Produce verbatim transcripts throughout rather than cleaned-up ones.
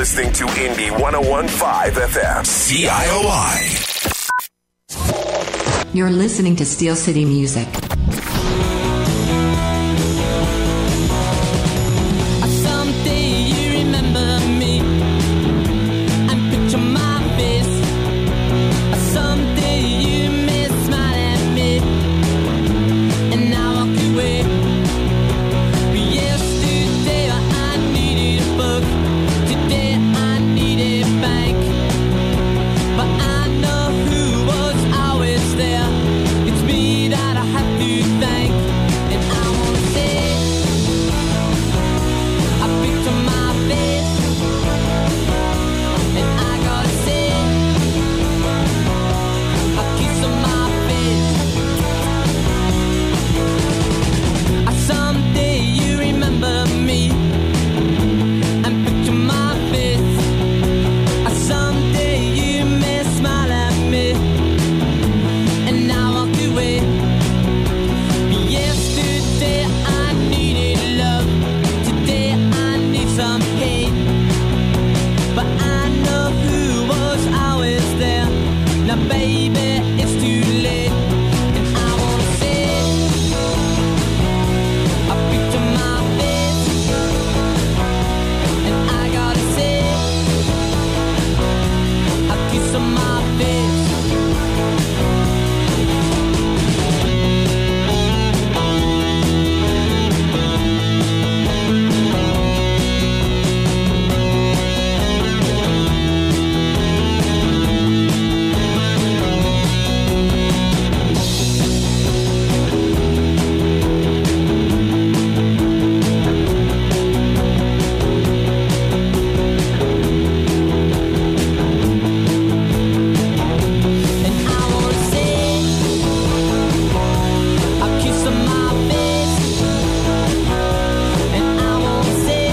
listening to Indie one oh one point five F M, C I O I. You're listening to Steel City Music. Someday you remember me and picture my face. Someday you may smile at me and now walk away. But yesterday I needed a book, today I need a bank. But I know who was always there. It's me that I have to thank. And I wanna say I picture my face, and I gotta say a kiss on my face. Someday you remember me and picture my face. Someday you may smile at me and now walk away. Yesterday I needed love, today I need some hate. But I know who was always there. Now baby, it's too late. And I wanna say I picture my face, and I gotta say a kiss on my face. And I wanna say a kiss on my face, and I wanna say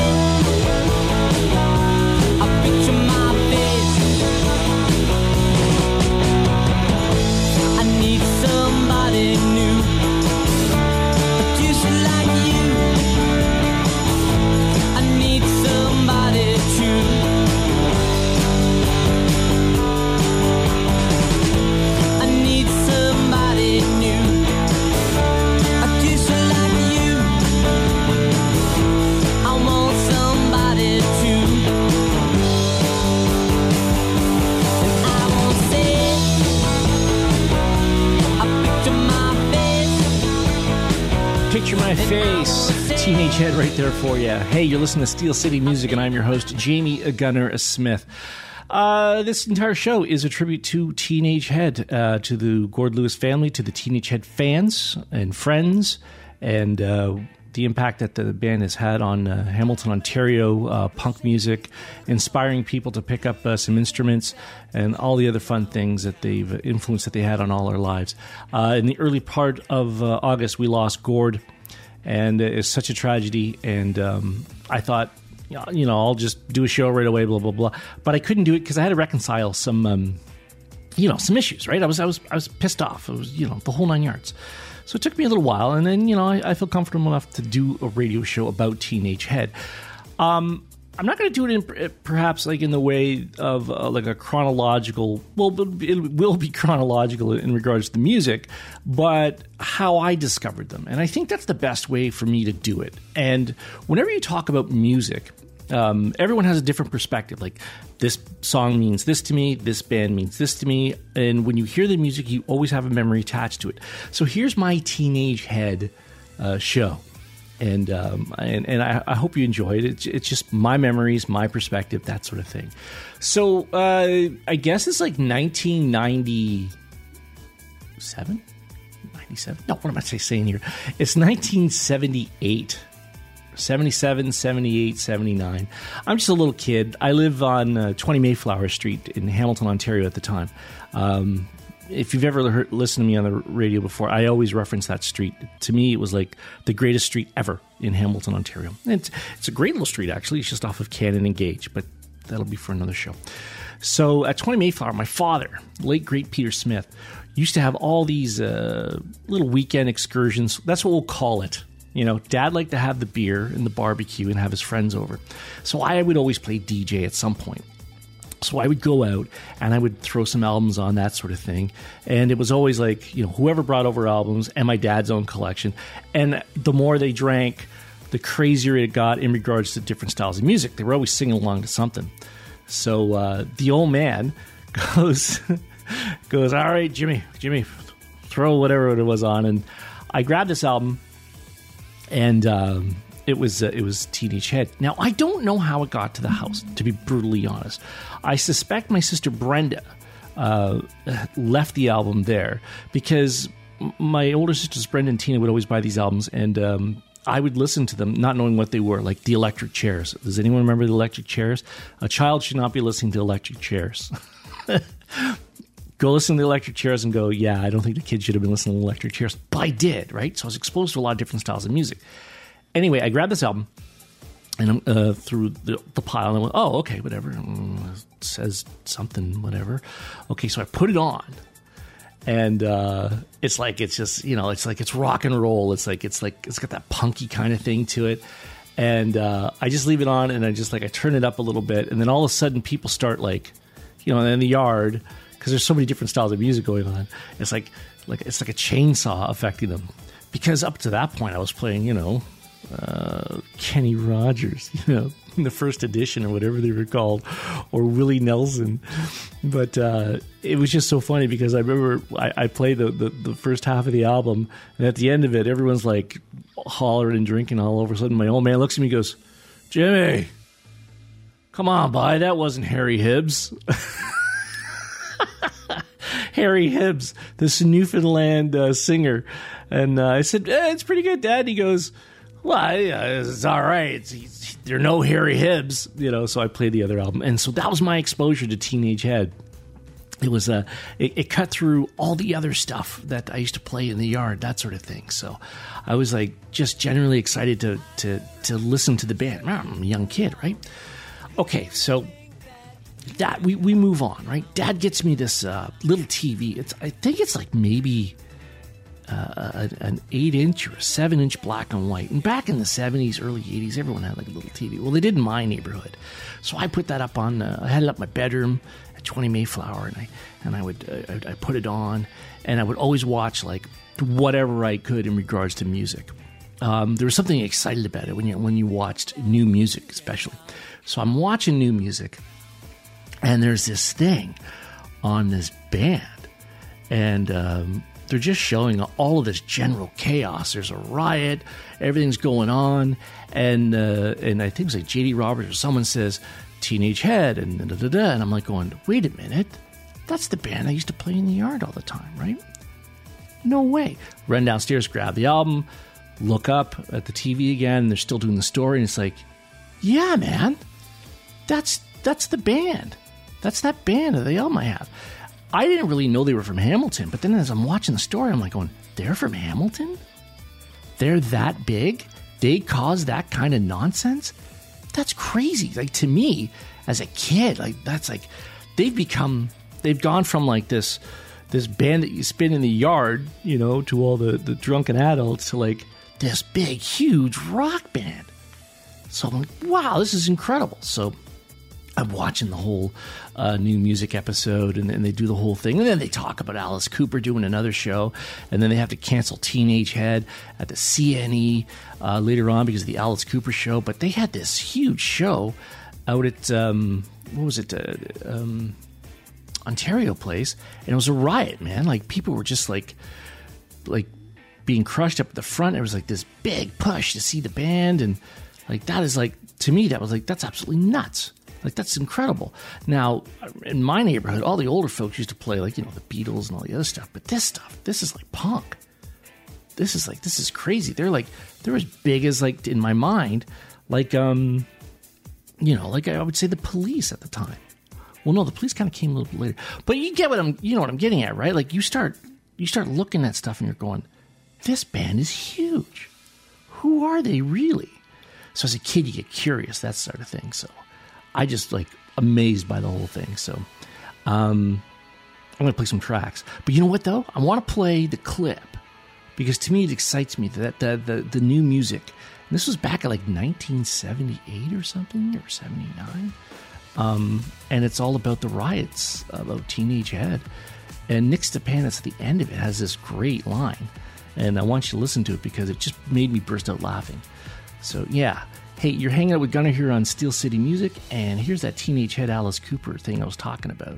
a picture my face. I need somebody new, just like you. I need somebody true. I need somebody new, just like you. I want somebody true. And I won't say I picture my face. Picture My Face, Teenage Head right there for you. Hey, you're listening to Steel City Music, and I'm your host, Jamie Gunner Smith. Uh, this entire show is a tribute to Teenage Head, uh, to the Gord Lewis family, to the Teenage Head fans and friends, and uh, the impact that the band has had on uh, Hamilton, Ontario, uh, punk music, inspiring people to pick up uh, some instruments, and all the other fun things that they've influenced that they had on all our lives. Uh, in the early part of uh, August, we lost Gord, and it's such a tragedy, and um, I thought, you know, I'll just do a show right away, blah, blah, blah. But I couldn't do it because I had to reconcile some, um, you know, some issues, right? I was I was, I was pissed off. It was, you know, the whole nine yards. So it took me a little while, and then, you know, I, I feel comfortable enough to do a radio show about Teenage Head. Um, I'm not going to do it in perhaps like in the way of uh, like a chronological, well, it will be chronological in regards to the music, but how I discovered them. And I think that's the best way for me to do it. And whenever you talk about music, um, everyone has a different perspective. Like, this song means this to me, this band means this to me. And when you hear the music, you always have a memory attached to it. So here's my Teenage Head uh, show. And um, and, and I, I hope you enjoy it. It's, it's just my memories, my perspective, that sort of thing. So uh, I guess it's like nineteen ninety-seven? ninety-seven? No, what am I saying here? It's nineteen seventy-eight. seventy-seven, seventy-eight, seventy-nine. I'm just a little kid. I live on uh, twenty Mayflower Street in Hamilton, Ontario at the time. Um, if you've ever heard, listened to me on the radio before, I always reference that street. To me, it was like the greatest street ever in Hamilton, Ontario. And it's, it's a great little street, actually. It's just off of Cannon and Gage, but that'll be for another show. So at twenty Mayflower, my father, late great Peter Smith, used to have all these uh, little weekend excursions. That's what we'll call it. You know, Dad liked to have the beer and the barbecue and have his friends over. So I would always play D J at some point. So I would go out and I would throw some albums on, that sort of thing. And it was always like, you know, whoever brought over albums and my dad's own collection. And the more they drank, the crazier it got in regards to different styles of music. They were always singing along to something. So uh, the old man goes, goes, all right, Jimmy, Jimmy, throw whatever it was on. And I grabbed this album, and um, it was uh, it was Teenage Head. Now, I don't know how it got to the house, to be brutally honest. I suspect my sister Brenda uh, left the album there, because my older sisters Brenda and Tina would always buy these albums, and um, I would listen to them not knowing what they were, like the Electric Chairs. Does anyone remember the Electric Chairs? A child should not be listening to Electric Chairs. Go listen to the Electric Chairs and go, yeah, I don't think the kids should have been listening to Electric Chairs. But I did, right? So I was exposed to a lot of different styles of music. Anyway, I grabbed this album, and I'm uh, through the, the pile, and I went, oh, okay, whatever. Mm, it says something, whatever. Okay, so I put it on, and uh, it's like, it's just, you know, it's like, it's rock and roll. It's like, it's like, it's got that punky kind of thing to it. And uh, I just leave it on, and I just like, I turn it up a little bit, and then all of a sudden people start like, you know, in the yard, because there's so many different styles of music going on. It's like, like, it's like a chainsaw affecting them. Because up to that point I was playing, you know, Uh, Kenny Rogers, you know, in the first edition or whatever they were called, or Willie Nelson. But uh, it was just so funny because I remember I, I played the, the, the first half of the album, and at the end of it, everyone's like hollering and drinking all over. A sudden, my old man looks at me and goes, Jimmy, come on, bye, that wasn't Harry Hibbs. Harry Hibbs, this Newfoundland uh, singer. And uh, I said, eh, it's pretty good, Dad. He goes, well, yeah, it's all right. It's, it's, there are no Harry Hibbs, you know. So I played the other album, and so that was my exposure to Teenage Head. It was uh, it, it cut through all the other stuff that I used to play in the yard, that sort of thing. So I was like just generally excited to to to listen to the band. I'm a young kid, right? Okay, so that we we move on, right? Dad gets me this uh, little T V. It's I think it's like maybe. Uh, an eight inch or a seven inch black and white. And back in the seventies, early eighties, everyone had like a little T V. Well, they did in my neighborhood. So I put that up on, uh, I had it up in my bedroom at twenty Mayflower, and I and I would uh, I, I put it on, and I would always watch like whatever I could in regards to music. Um, there was something excited about it when you when you watched new music, especially. So I'm watching new music, and there's this thing on this band, and um, they're just showing all of this general chaos. There's a riot. Everything's going on. And uh, and I think it was like J D Roberts or someone says, Teenage Head, and da, da, da, da. And I'm like going, wait a minute. That's the band I used to play in the yard all the time, right? No way. Run downstairs, grab the album, look up at the T V again, and they're still doing the story. And it's like, yeah, man. That's, that's the band. That's that band of the album I have. I didn't really know they were from Hamilton, but then as I'm watching the story, I'm like going, they're from Hamilton? They're that big? They caused that kind of nonsense? That's crazy. Like, to me, as a kid, like, that's like, they've become, they've gone from like this, this band that you spin in the yard, you know, to all the, the drunken adults, to like this big, huge rock band. So I'm like, wow, this is incredible. So I'm watching the whole uh, new music episode, and then they do the whole thing. And then they talk about Alice Cooper doing another show, and then they have to cancel Teenage Head at the C N E uh, later on because of the Alice Cooper show. But they had this huge show out at, um, what was it, uh, um, Ontario Place, and it was a riot, man. Like, people were just like, like being crushed up at the front. It was like this big push to see the band, and like, that is like, to me, that was like, that's absolutely nuts. Like, that's incredible. Now, in my neighborhood, all the older folks used to play, like, you know, the Beatles and all the other stuff. But this stuff, this is like punk. This is like, this is crazy. They're like, they're as big as, like, in my mind, like, um, you know, like I would say the Police at the time. Well, no, the Police kind of came a little bit later. But you get what I'm, you know what I'm getting at, right? Like, you start, you start looking at stuff and you're going, this band is huge. Who are they really? So as a kid, you get curious, that sort of thing. So I just, like, amazed by the whole thing. So um, I'm going to play some tracks. But you know what, though? I want to play the clip because to me it excites me that the the, the new music. And this was back at like nineteen seventy-eight or something, or seventy-nine, um, and it's all about the riots about Teenage Head. And Nick Stepanis at the end of it has this great line, and I want you to listen to it because it just made me burst out laughing. So yeah, hey, you're hanging out with Gunner here on Steel City Music, and here's that Teenage Head Alice Cooper thing I was talking about.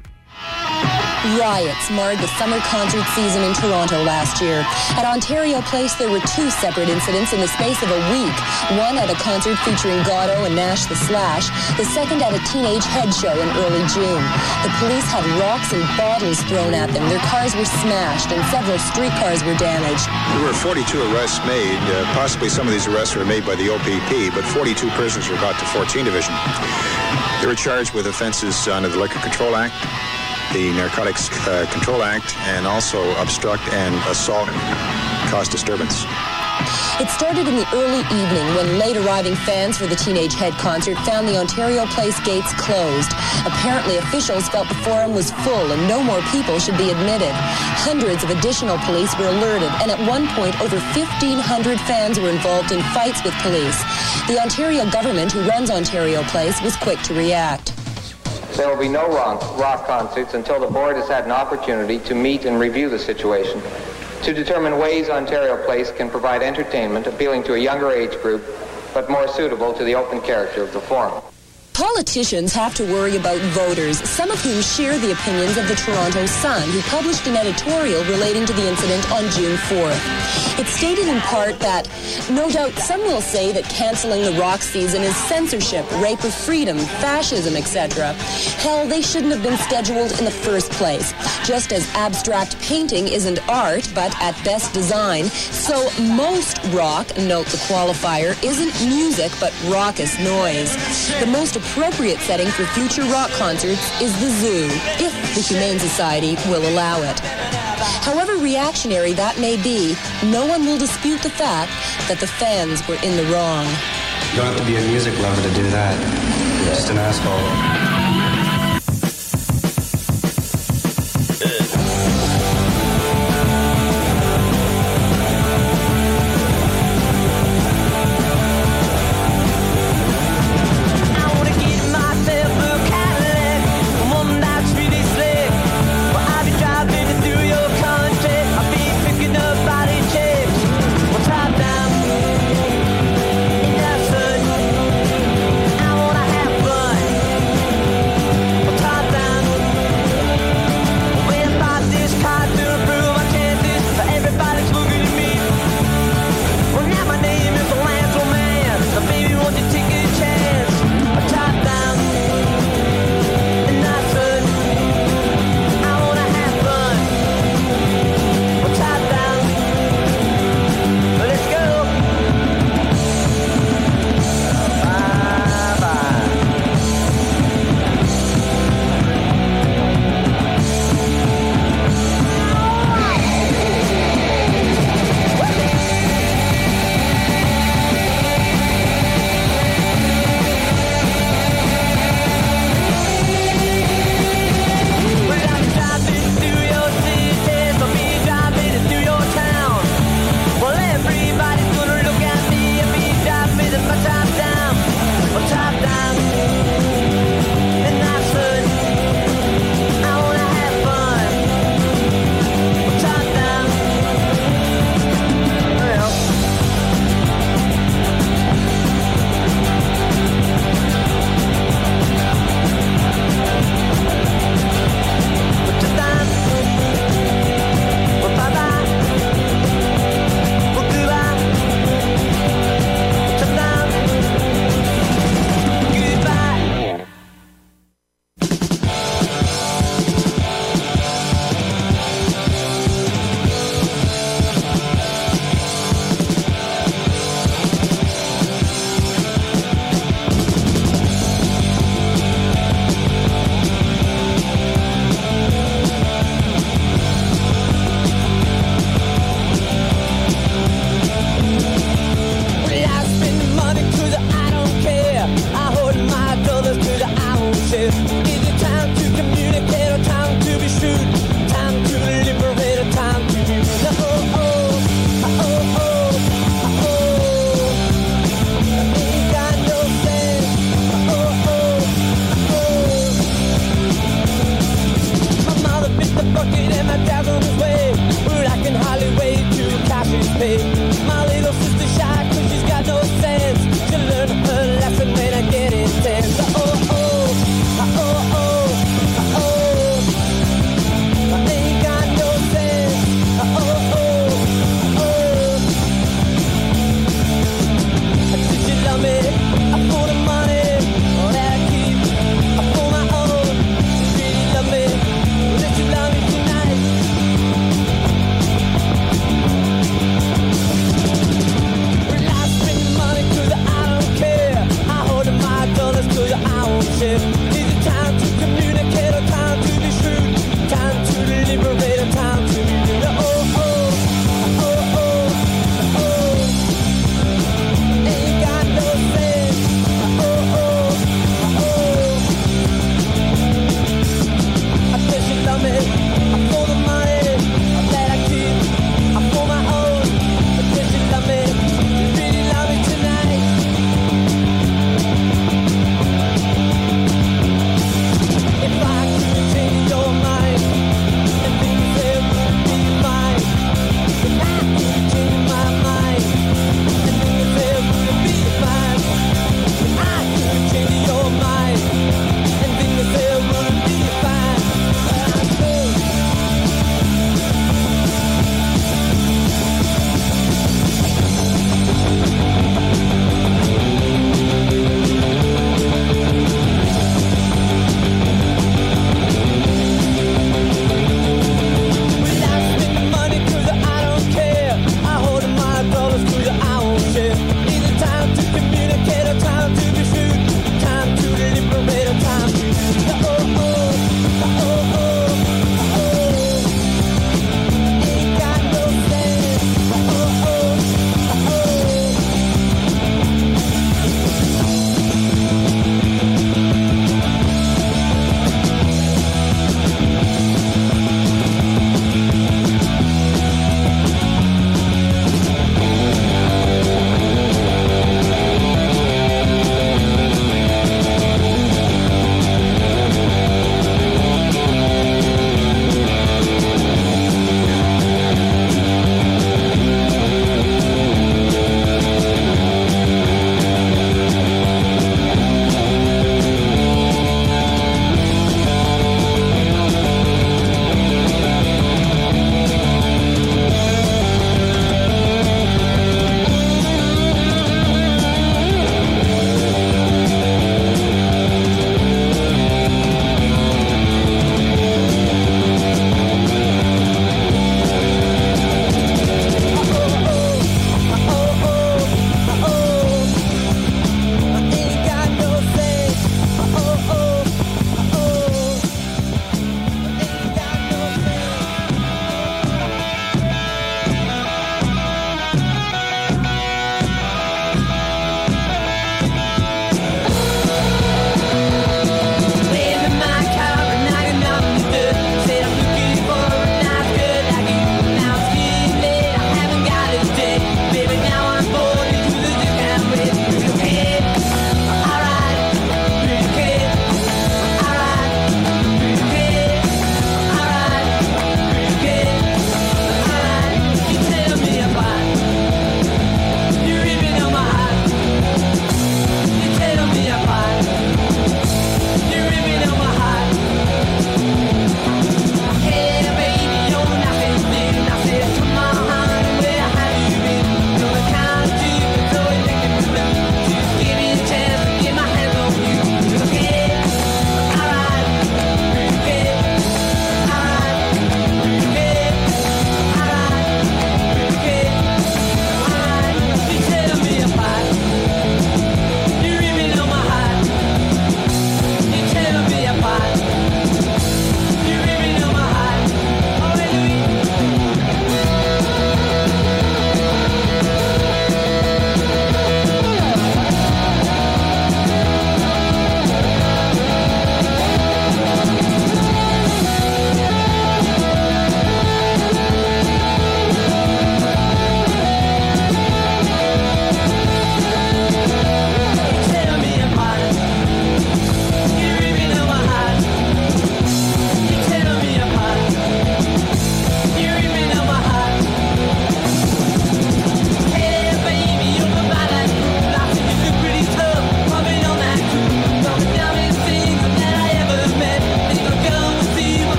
Riots marred the summer concert season in Toronto last year. At Ontario Place, there were two separate incidents in the space of a week. One at a concert featuring Gatto and Nash the Slash. The second at a Teenage Head show in early June. The police had rocks and bottles thrown at them. Their cars were smashed and several streetcars were damaged. There were forty-two arrests made. Uh, possibly some of these arrests were made by the O P P, but forty-two prisoners were brought to fourteen Division. They were charged with offenses under the Liquor Control Act, the Narcotics uh, Control Act, and also obstruct and assault cause disturbance. It started in the early evening when late arriving fans for the Teenage Head concert found the Ontario Place gates closed. Apparently, officials felt the forum was full and no more people should be admitted. Hundreds of additional police were alerted, and at one point, over fifteen hundred fans were involved in fights with police. The Ontario government, who runs Ontario Place, was quick to react. There will be no rock, rock concerts until the board has had an opportunity to meet and review the situation, to determine ways Ontario Place can provide entertainment appealing to a younger age group, but more suitable to the open character of the forum. Politicians have to worry about voters, some of whom share the opinions of the Toronto Sun, who published an editorial relating to the incident on June fourth. It stated in part that, no doubt some will say that canceling the rock season is censorship, rape of freedom, fascism, et cetera. Hell, they shouldn't have been scheduled in the first place. Just as abstract painting isn't art, but at best design, so most rock, note the qualifier, isn't music, but raucous noise. The most appropriate setting for future rock concerts is the zoo, if the Humane Society will allow it. However reactionary that may be, no one will dispute the fact that the fans were in the wrong. You don't have to be a music lover to do that. You're just an asshole.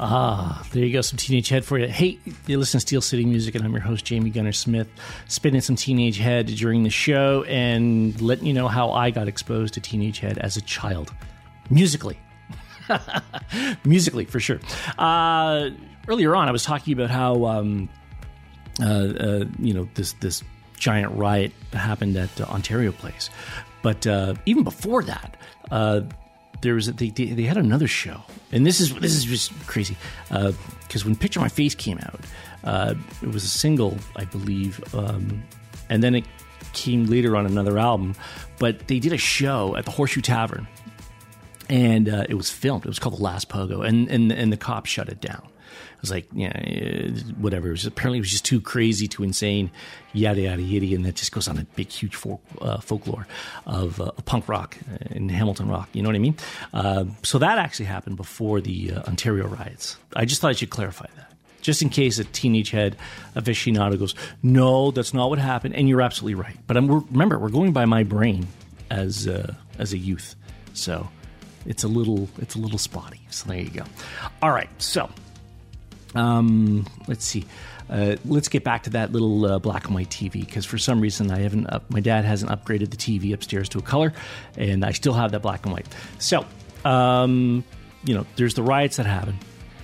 Ah, there you go, some Teenage Head for you. Hey, you listen to Steel City Music, and I'm your host, Jamie Gunner Smith, spinning some Teenage Head during the show and letting you know how I got exposed to Teenage Head as a child. Musically. Musically, for sure. Uh, earlier on, I was talking about how, um, uh, uh, you know, this, this giant riot happened at uh, Ontario Place. But uh, even before that, uh, there was a, they, they had another show, and this is this is just crazy because uh, when Picture My Face came out, uh, it was a single, I believe, um, and then it came later on another album. But they did a show at the Horseshoe Tavern, and uh, it was filmed. It was called The Last Pogo, and and and the cops shut it down. It was like, yeah, whatever. It was just, apparently, it was just too crazy, too insane, yada yada yada, and that just goes on a big, huge folk, uh, folklore of uh, punk rock and Hamilton rock. You know what I mean? Uh, so that actually happened before the uh, Ontario riots. I just thought I should clarify that, just in case a Teenage Head aficionado goes, "No, that's not what happened," and you're absolutely right. But I'm, we're, remember, we're going by my brain as uh, as a youth, so it's a little it's a little spotty. So there you go. All right, so. Um, let's see. Uh, let's get back to that little uh, black and white T V, because for some reason I haven't. Up, my dad hasn't upgraded the T V upstairs to a color, and I still have that black and white. So, um, you know, there's the riots that happen,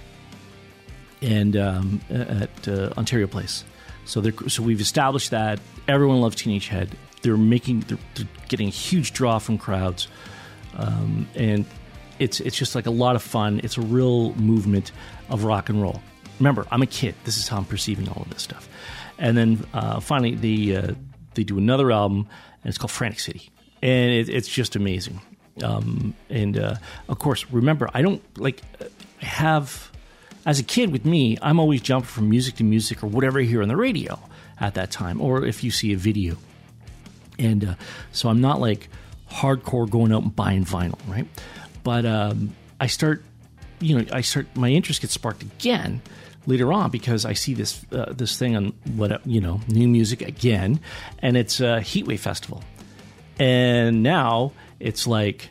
and um, at uh, Ontario Place. So, so we've established that everyone loves Teenage Head. They're making, they're, they're getting a huge draw from crowds, um, and it's it's just like a lot of fun. It's a real movement of rock and roll. Remember, I'm a kid. This is how I'm perceiving all of this stuff. And then uh, finally, they uh, they do another album, and it's called Frantic City, and it, it's just amazing. Um, and uh, of course, remember, I don't like I have as a kid with me. I'm always jumping from music to music or whatever I hear on the radio at that time, or if you see a video. And uh, so I'm not like hardcore going out and buying vinyl, right? But um, I start, you know, I start my interest gets sparked again later on because I see this uh, this thing on what you know new music again, and it's a Heatwave Festival, and now it's like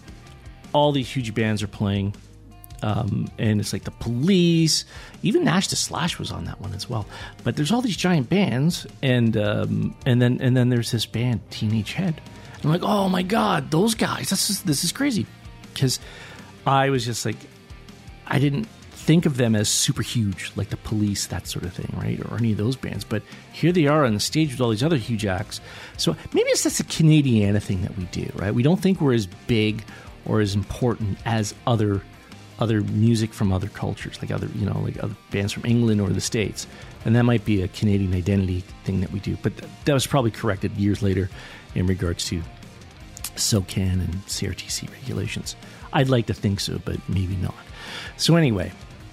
all these huge bands are playing, um, and it's like the Police, even Nash the Slash was on that one as well. But there's all these giant bands, and um, and then and then there's this band Teenage Head. I'm like, oh my god, those guys! This is this is crazy, because I was just like, I didn't think of them as super huge, like the Police, that sort of thing, right? Or any of those bands. But here they are on the stage with all these other huge acts. So maybe it's just a Canadiana thing that we do, right? We don't think we're as big or as important as other other music from other cultures, like other, you know, like other bands from England or the States. And that might be a Canadian identity thing that we do. But th- that was probably corrected years later in regards to SOCAN and C R T C regulations. I'd like to think so, but maybe not. So anyway,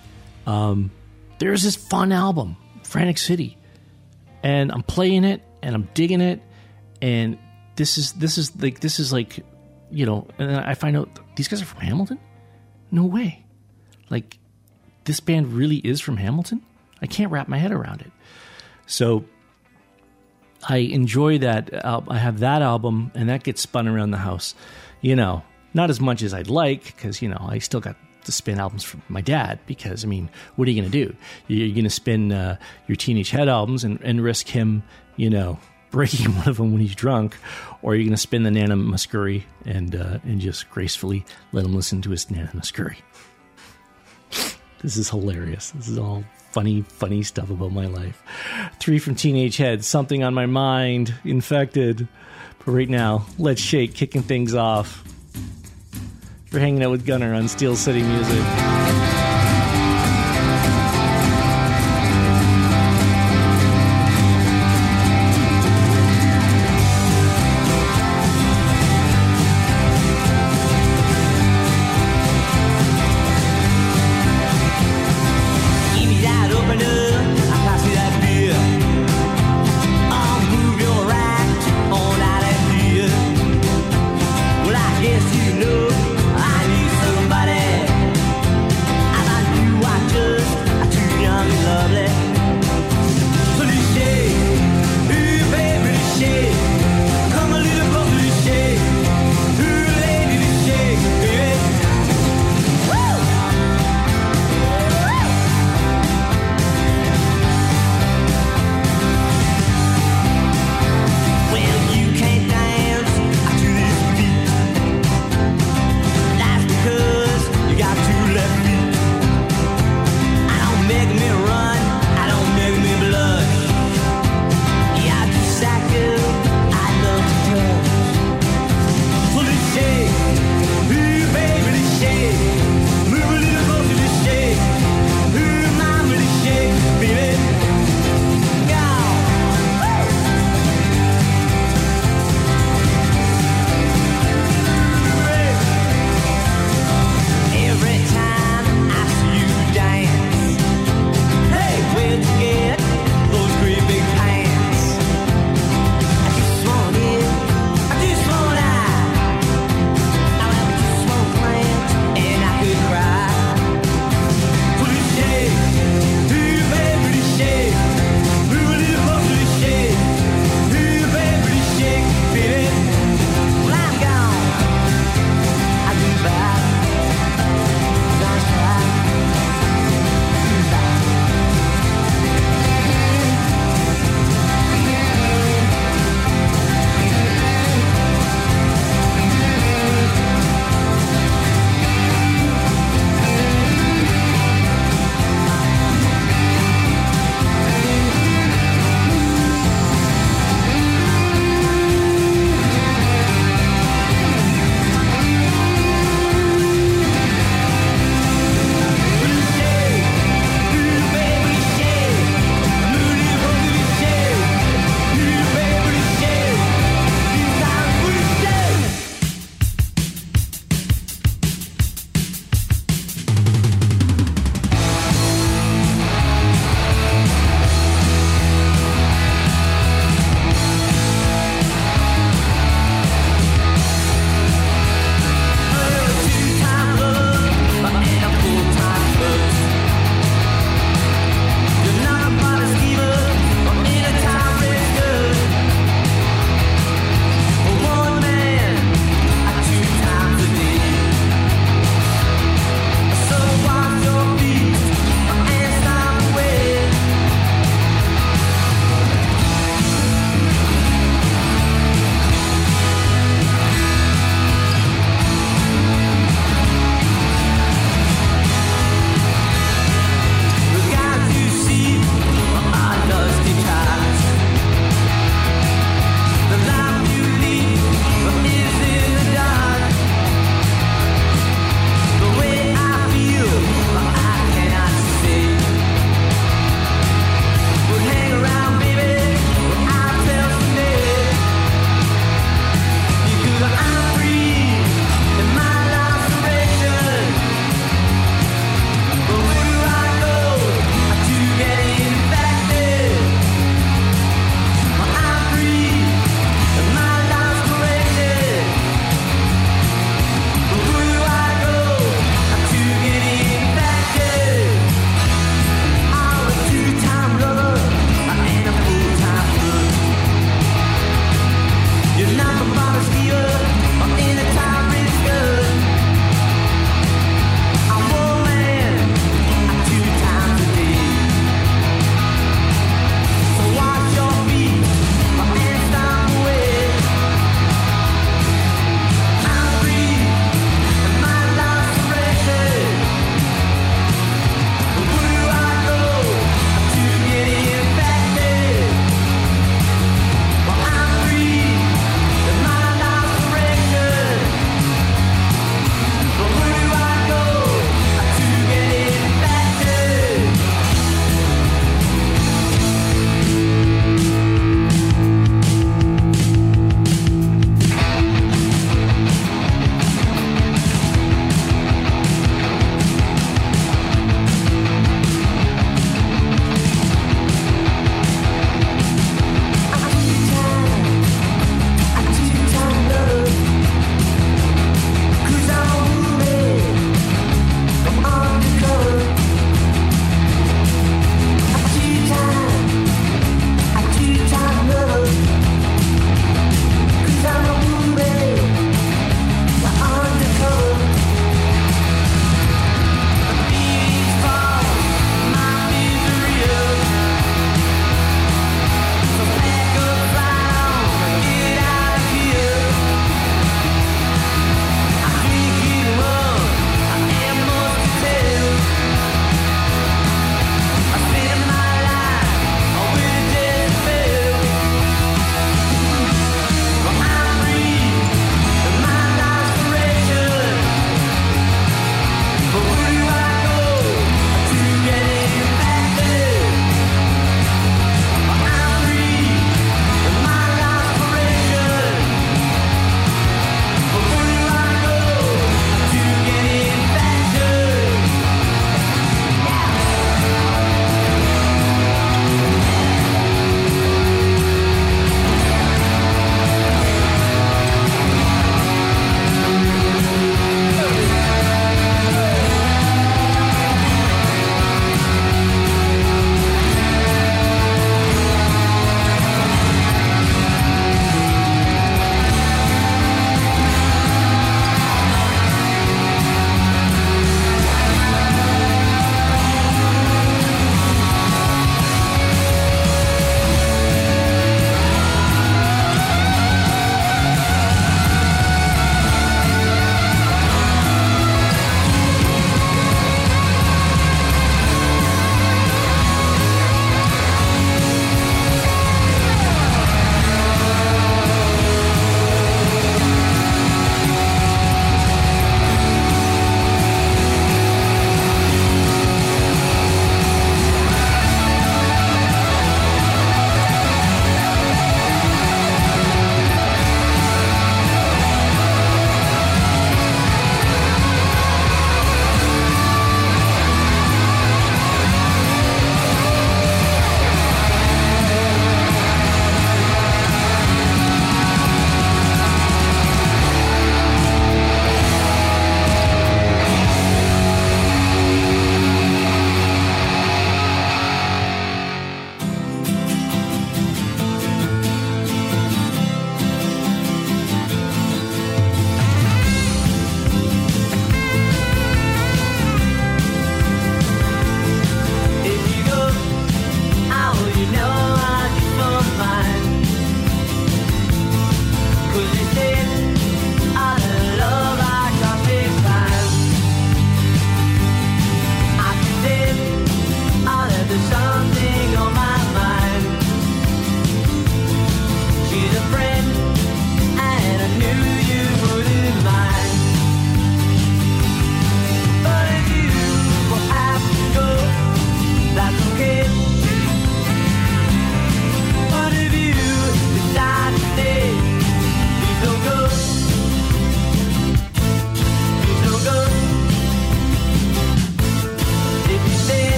um, there's this fun album, Frantic City, and I'm playing it and I'm digging it, and this is this is like this is like, you know, and then I find out these guys are from Hamilton. No way, like this band really is from Hamilton. I can't wrap my head around it. So I enjoy that. Uh, I have that album, and that gets spun around the house. You know, not as much as I'd like, because you know I still got to spin albums from my dad, because I mean, what are you going to do? You're going to spin uh, your Teenage Head albums and, and risk him, you know, breaking one of them when he's drunk, or you're going to spin the Nana Muscuri and uh, and just gracefully let him listen to his Nana Muscuri. This is hilarious. This is all funny, funny stuff about my life. Three from Teenage Head, Something on My Mind, Infected. But right now, let's shake, kicking things off. We're hanging out with Gunner on Steel City Music. Well, I guess you know I need somebody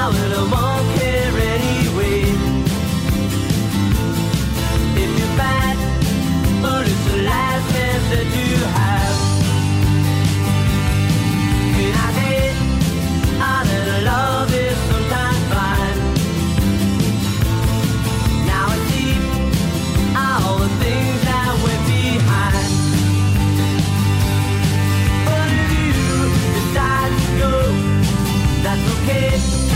now and I won't care anyway. If you're bad, but it's the last chance that you have. Can I say ah, that love is sometimes fine? Now I see all the things that went behind. But if you decide to go, that's okay.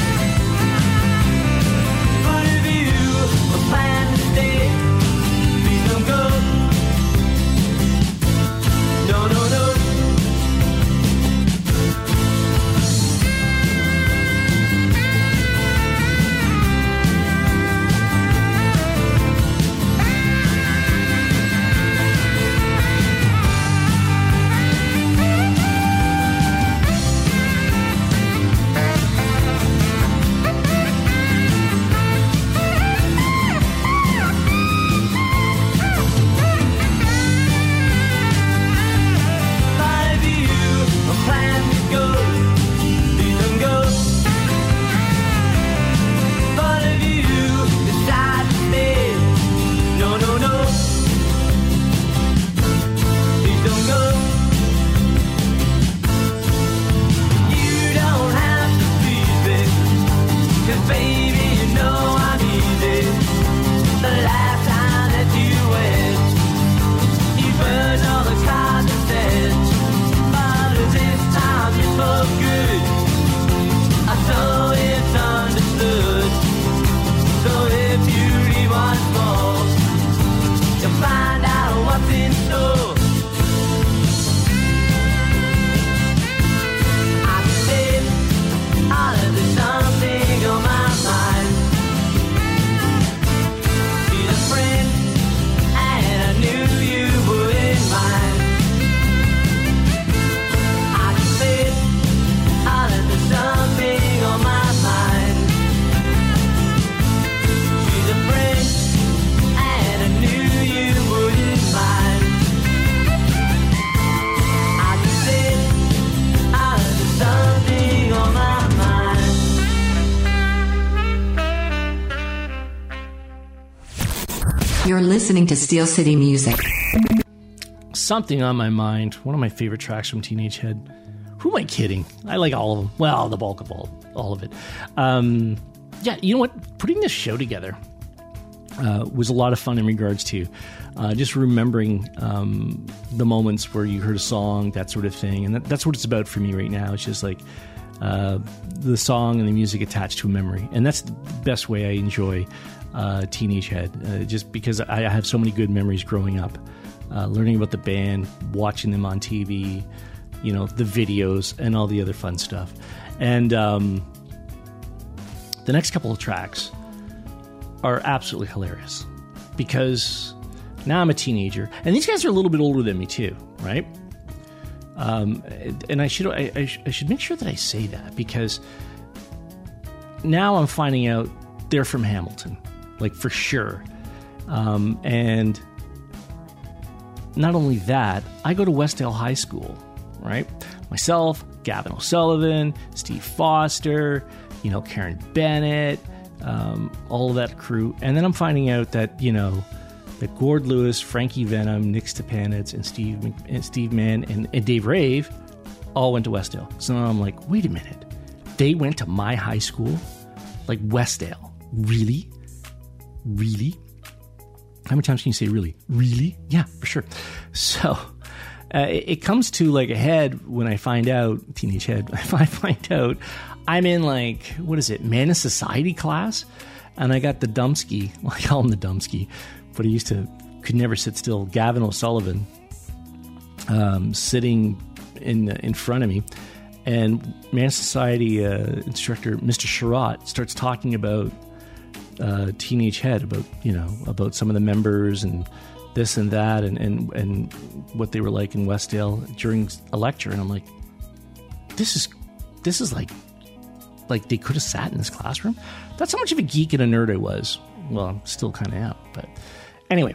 But if you plan to stay, please don't go. No, no, no. You're listening to Steel City Music. Something on My Mind, one of my favorite tracks from Teenage Head. Who am I kidding? I like all of them. Well, the bulk of all, all of it. Um, yeah, you know what? Putting this show together uh, was a lot of fun in regards to uh, just remembering um, the moments where you heard a song, that sort of thing. And that, that's what it's about for me right now. It's just like uh, the song and the music attached to a memory. And that's the best way I enjoy uh, Teenage Head, uh, just because I, I have so many good memories growing up. Uh, learning about the band, watching them on T V, you know, the videos, and all the other fun stuff. And um, the next couple of tracks are absolutely hilarious because now I'm a teenager, and these guys are a little bit older than me too, right? Um, and I should I, I, sh- I should make sure that I say that because now I'm finding out they're from Hamilton, like for sure, um, and. Not only that, I go to Westdale High School, right? Myself, Gavin O'Sullivan, Steve Foster, you know, Karen Bennett, um, all of that crew. And then I'm finding out that, you know, that Gord Lewis, Frankie Venom, Nick Stepanitz, and Steve and Steve Mann and, and Dave Rave all went to Westdale. So now I'm like, wait a minute. They went to my high school? Like Westdale? Really? Really? How many times can you say really? Really? Yeah, for sure. So uh, it, it comes to like a head when I find out, Teenage Head, if I find out I'm in like, what is it, Man of Society class? And I got the Dumpski, well, I call him the Dumpski, but he used to, could never sit still, Gavin O'Sullivan, um, sitting in in front of me. And Man of Society uh, instructor, Mister Sherratt, starts talking about Uh, Teenage Head, about, you know, about some of the members and this and that and, and, and what they were like in Westdale during a lecture. And I'm like, this is, this is like, like they could have sat in this classroom. That's how much of a geek and a nerd I was. Well, I'm still kind of am, but anyway,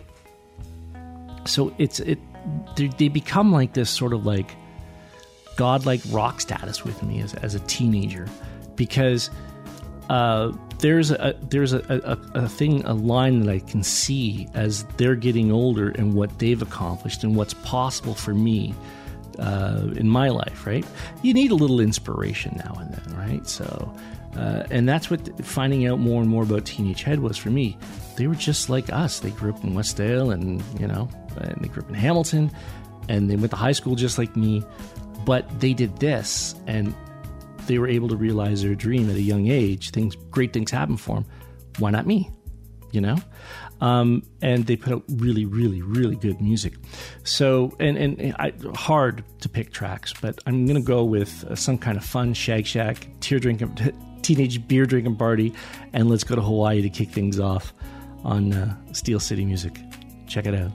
so it's, it, they, they become like this sort of like godlike rock status with me as, as a teenager, because uh, there's a there's a, a, a thing, a line that I can see as they're getting older and what they've accomplished and what's possible for me uh, in my life, right? You need a little inspiration now and then, right? So, uh, and that's what finding out more and more about Teenage Head was for me. They were just like us. They grew up in Westdale, and, you know, and they grew up in Hamilton, and they went to high school just like me, but they did this, and they were able to realize their dream at a young age. Things, great things happen for them. Why not me? You know? Um, and they put out really, really, really good music. So, and, and I, hard to pick tracks, but I'm going to go with uh, some kind of fun Shag Shack, tear drinking, teenage beer drinking party, and let's go to Hawaii to kick things off on uh, Steel City Music. Check it out.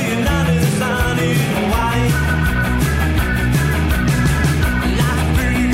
Hawaii. Life's pretty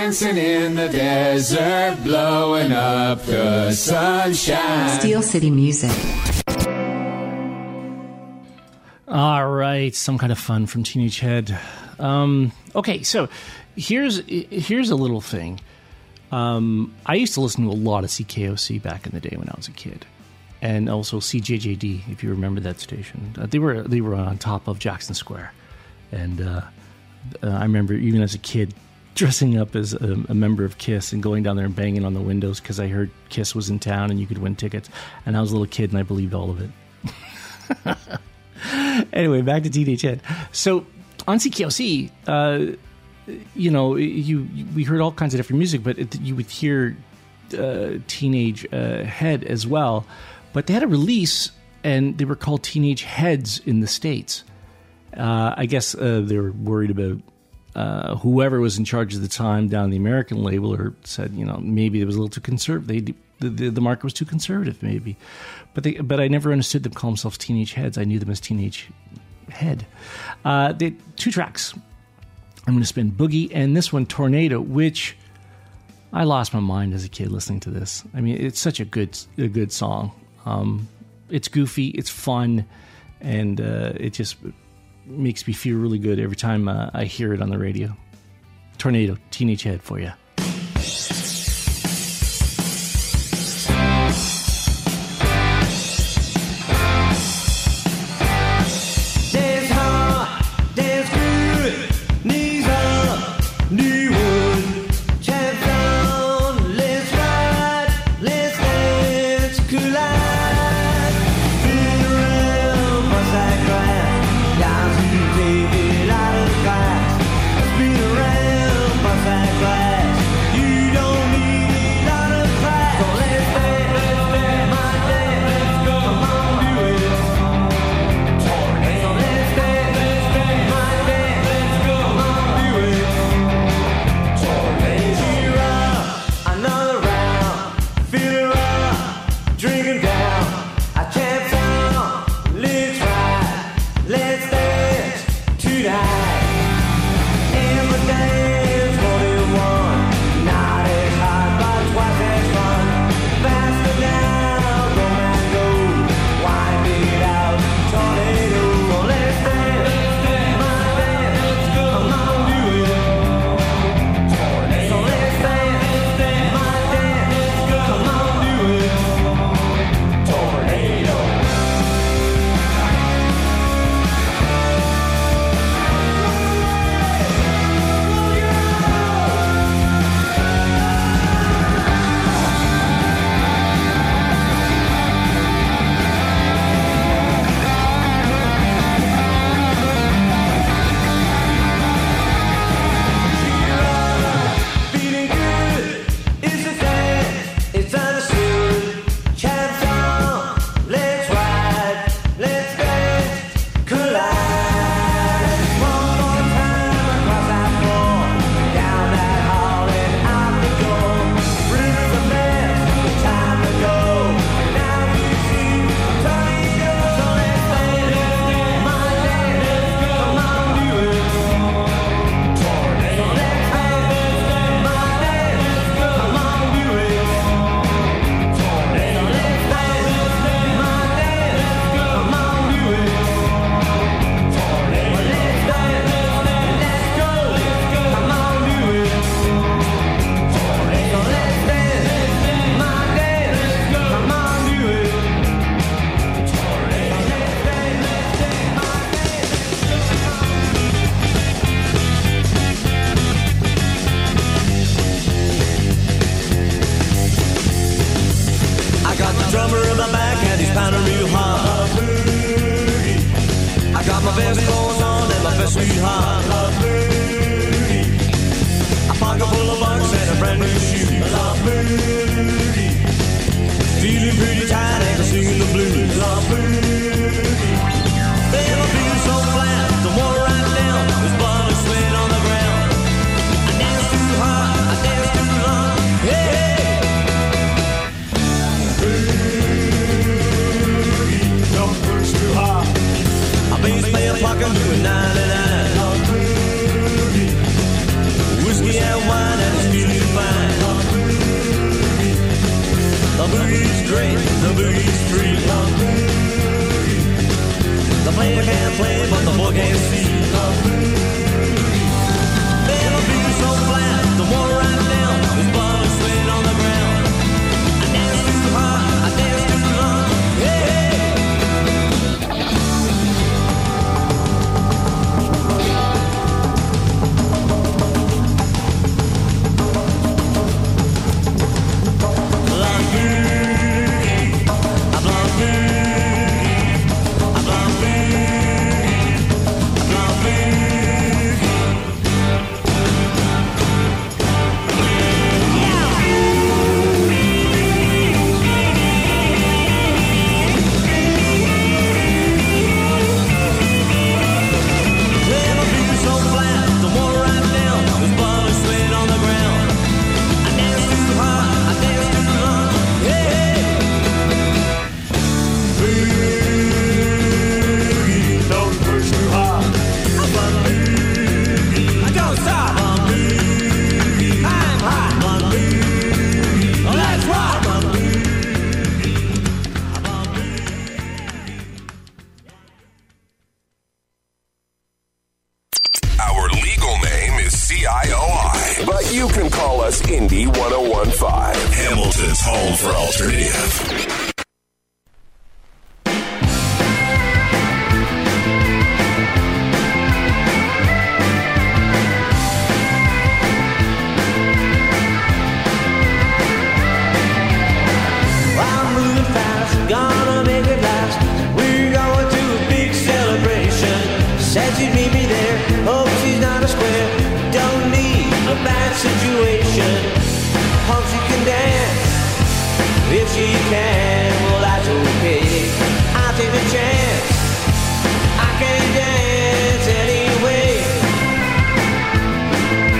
dancing in the desert, blowing up the sunshine. Steel City Music. All right, some kind of fun from Teenage Head. Um, okay, so here's here's a little thing. Um, I used to listen to a lot of C K O C back in the day when I was a kid, and also C J J D, if you remember that station. Uh, they were they were on top of Jackson Square, and uh, uh, I remember even as a kid dressing up as a, a member of KISS and going down there and banging on the windows because I heard KISS was in town and you could win tickets. And I was a little kid and I believed all of it. Anyway, back to Teenage Head. So on C K O C, uh, you know, you, you we heard all kinds of different music, but it, you would hear uh, Teenage uh, Head as well. But they had a release, and they were called Teenage Heads in the States. Uh, I guess uh, they were worried about uh, whoever was in charge at the time down the American label, or said, you know, maybe it was a little too conservative. They, the, the, the market was too conservative, maybe. But they, but I never understood them call themselves Teenage Heads. I knew them as Teenage Head. Uh, they two tracks. I'm going to spin Boogie and this one, Tornado, which I lost my mind as a kid listening to this. I mean, it's such a good a good song. Um, it's goofy, it's fun, and uh, it just makes me feel really good every time uh, I hear it on the radio. Tornado, Teenage Head for you. play, but the boy can't see. Then my feet are so flat, the water right down, his blood is sweat on the ground. I dance too hard, I dance too long, hey. Indy one oh one point five, Hamilton's home for alternative. I'm moving fast, gonna make it last. We're going to a big celebration. Said she'd meet me there, hope she's not a square. Don't need a bad situation. Hope she can dance, if she can.